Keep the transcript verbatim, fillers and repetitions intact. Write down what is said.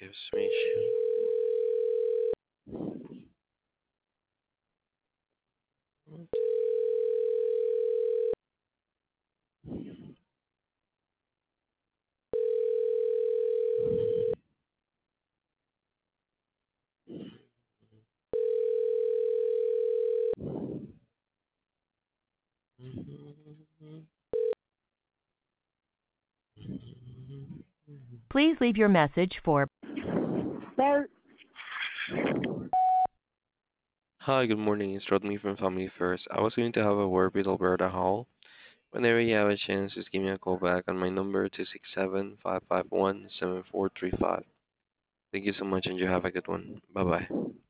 transmission. Please leave your message for Start. Hi, good morning. It's Rodney from Family First. I was going to have a word with Alberta Hall. Whenever you have a chance, just give me a call back on my number two six seven, five five one, seven four three five. Thank you so much and you have a good one. Bye bye.